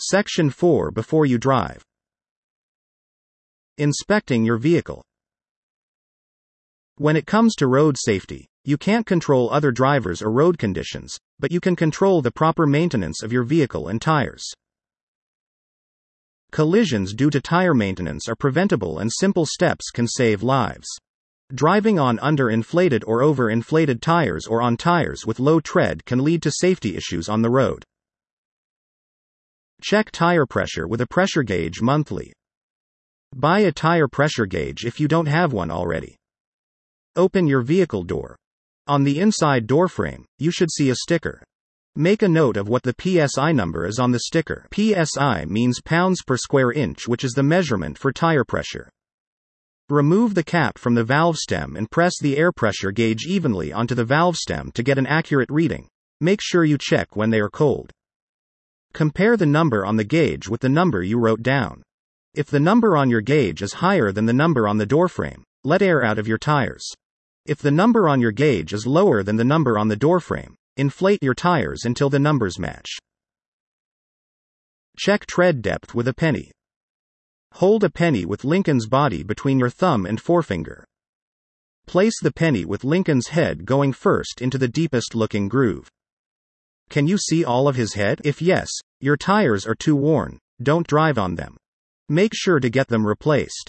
Section 4. Before you drive. Inspecting your vehicle. When it comes to road safety, you can't control other drivers or road conditions, but you can control the proper maintenance of your vehicle and tires. Collisions due to tire maintenance are preventable, and simple steps can save lives. Driving on underinflated or overinflated tires or on tires with low tread can lead to safety issues on the road. Check tire pressure with a pressure gauge monthly. Buy a tire pressure gauge if you don't have one already. Open your vehicle door. On the inside door frame, you should see a sticker. Make a note of what the PSI number is on the sticker. PSI means pounds per square inch, which is the measurement for tire pressure. Remove the cap from the valve stem and press the air pressure gauge evenly onto the valve stem to get an accurate reading. Make sure you check when they are cold. Compare the number on the gauge with the number you wrote down. If the number on your gauge is higher than the number on the doorframe, let air out of your tires. If the number on your gauge is lower than the number on the doorframe, inflate your tires until the numbers match. Check tread depth with a penny. Hold a penny with Lincoln's body between your thumb and forefinger. Place the penny with Lincoln's head going first into the deepest looking groove. Can you see all of his head? If yes, your tires are too worn, don't drive on them. Make sure to get them replaced.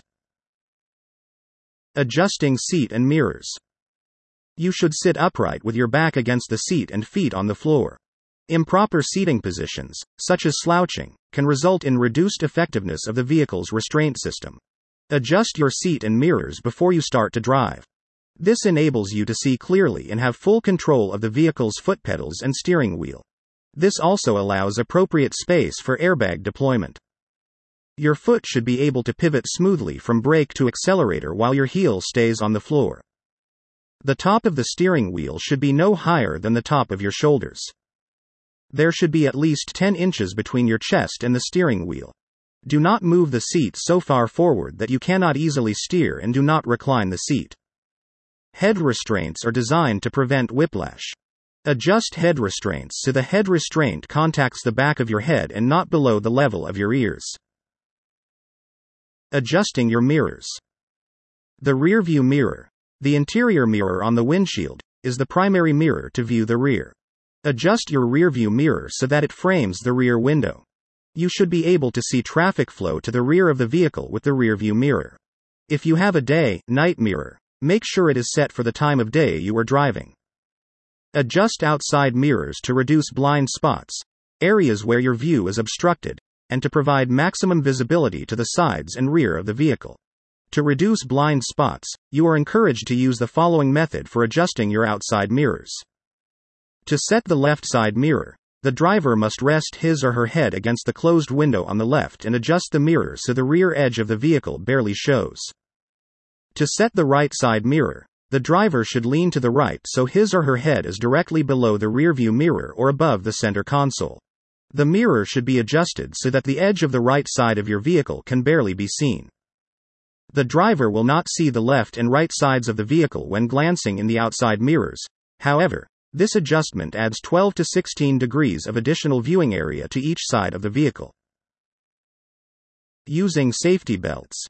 Adjusting seat and mirrors. You should sit upright with your back against the seat and feet on the floor. Improper seating positions, such as slouching, can result in reduced effectiveness of the vehicle's restraint system. Adjust your seat and mirrors before you start to drive. This enables you to see clearly and have full control of the vehicle's foot pedals and steering wheel. This also allows appropriate space for airbag deployment. Your foot should be able to pivot smoothly from brake to accelerator while your heel stays on the floor. The top of the steering wheel should be no higher than the top of your shoulders. There should be at least 10 inches between your chest and the steering wheel. Do not move the seat so far forward that you cannot easily steer, and do not recline the seat. Head restraints are designed to prevent whiplash. Adjust head restraints so the head restraint contacts the back of your head and not below the level of your ears. Adjusting your mirrors. The rear view mirror, the interior mirror on the windshield, is the primary mirror to view the rear. Adjust your rear view mirror so that it frames the rear window. You should be able to see traffic flow to the rear of the vehicle with the rear view mirror. If you have a day-night mirror, make sure it is set for the time of day you are driving. Adjust outside mirrors to reduce blind spots, areas where your view is obstructed, and to provide maximum visibility to the sides and rear of the vehicle. To reduce blind spots, you are encouraged to use the following method for adjusting your outside mirrors. To set the left side mirror, the driver must rest his or her head against the closed window on the left and adjust the mirror so the rear edge of the vehicle barely shows. To set the right side mirror, the driver should lean to the right so his or her head is directly below the rear view mirror or above the center console. The mirror should be adjusted so that the edge of the right side of your vehicle can barely be seen. The driver will not see the left and right sides of the vehicle when glancing in the outside mirrors. However, this adjustment adds 12 to 16 degrees of additional viewing area to each side of the vehicle. Using safety belts.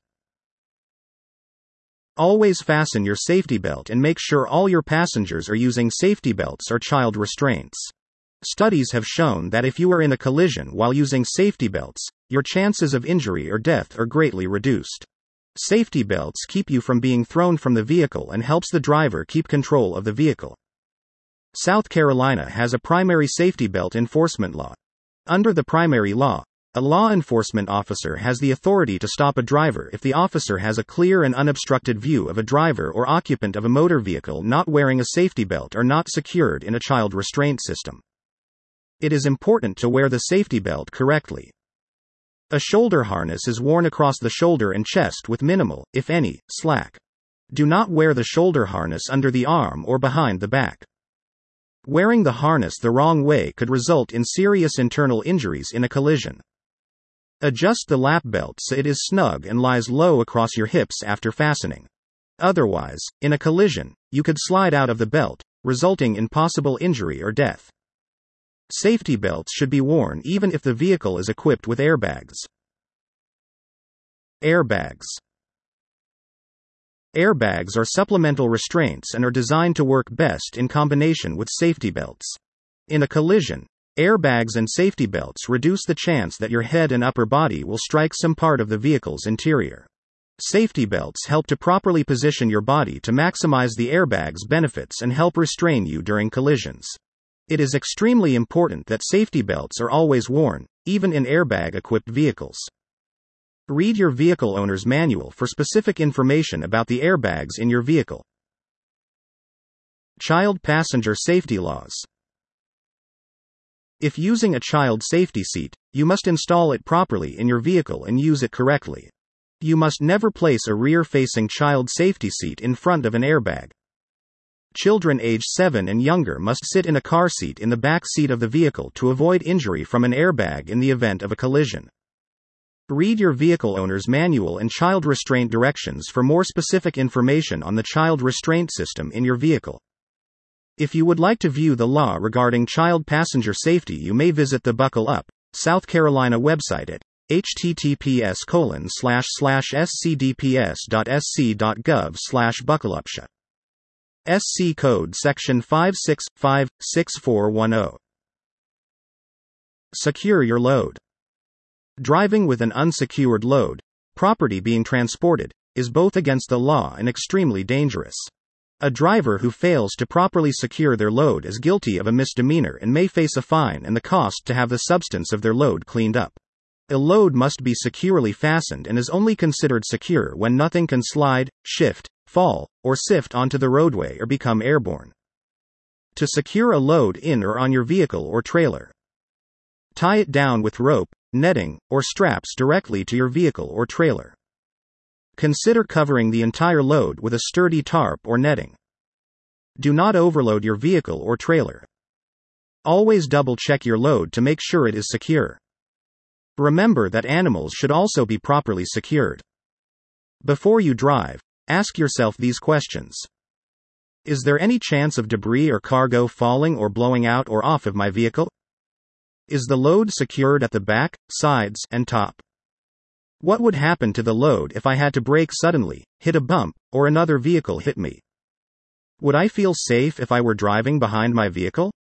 Always fasten your safety belt and make sure all your passengers are using safety belts or child restraints. Studies have shown that if you are in a collision while using safety belts, your chances of injury or death are greatly reduced. Safety belts keep you from being thrown from the vehicle and helps the driver keep control of the vehicle. South Carolina has a primary safety belt enforcement law. Under the primary law, a law enforcement officer has the authority to stop a driver if the officer has a clear and unobstructed view of a driver or occupant of a motor vehicle not wearing a safety belt or not secured in a child restraint system. It is important to wear the safety belt correctly. A shoulder harness is worn across the shoulder and chest with minimal, if any, slack. Do not wear the shoulder harness under the arm or behind the back. Wearing the harness the wrong way could result in serious internal injuries in a collision. Adjust the lap belt so it is snug and lies low across your hips after fastening. Otherwise, in a collision, you could slide out of the belt, resulting in possible injury or death. Safety belts should be worn even if the vehicle is equipped with airbags. Airbags. Airbags are supplemental restraints and are designed to work best in combination with safety belts. In a collision, airbags and safety belts reduce the chance that your head and upper body will strike some part of the vehicle's interior. Safety belts help to properly position your body to maximize the airbag's benefits and help restrain you during collisions. It is extremely important that safety belts are always worn, even in airbag-equipped vehicles. Read your vehicle owner's manual for specific information about the airbags in your vehicle. Child passenger safety laws. If using a child safety seat, you must install it properly in your vehicle and use it correctly. You must never place a rear-facing child safety seat in front of an airbag. Children aged 7 and younger must sit in a car seat in the back seat of the vehicle to avoid injury from an airbag in the event of a collision. Read your vehicle owner's manual and child restraint directions for more specific information on the child restraint system in your vehicle. If you would like to view the law regarding child passenger safety, you may visit the Buckle Up, South Carolina website at https://scdps.sc.gov/buckleupsha. SC Code Section 5656410. Secure your load. Driving with an unsecured load, property being transported, is both against the law and extremely dangerous. A driver who fails to properly secure their load is guilty of a misdemeanor and may face a fine and the cost to have the substance of their load cleaned up. A load must be securely fastened and is only considered secure when nothing can slide, shift, fall, or sift onto the roadway or become airborne. To secure a load in or on your vehicle or trailer, tie it down with rope, netting, or straps directly to your vehicle or trailer. Consider covering the entire load with a sturdy tarp or netting. Do not overload your vehicle or trailer. Always double-check your load to make sure it is secure. Remember that animals should also be properly secured. Before you drive, ask yourself these questions. Is there any chance of debris or cargo falling or blowing out or off of my vehicle? Is the load secured at the back, sides, and top? What would happen to the load if I had to brake suddenly, hit a bump, or another vehicle hit me? Would I feel safe if I were driving behind my vehicle?